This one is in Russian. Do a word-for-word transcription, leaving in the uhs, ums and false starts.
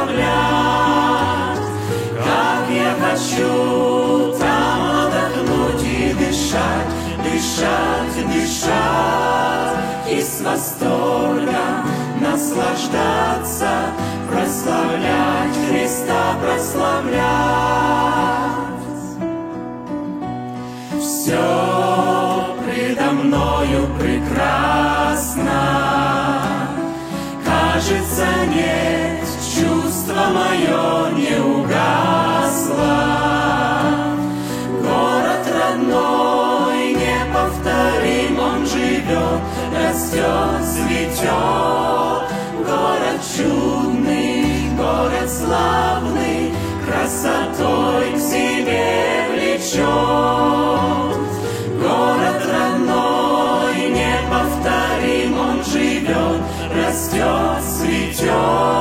прославлять. Как я хочу там отдохнуть и дышать, дышать, дышать, и с восторгом наслаждаться, прославлять Христа, прославлять. Все предо мною прекрасно, кажется, нет, чувство мое не угасло. Город родной, неповторим, он живет, растет, цветет. Город чудный, город славный, красотой к себе влечет. Город родной, неповторим, он живет, растет, цветет.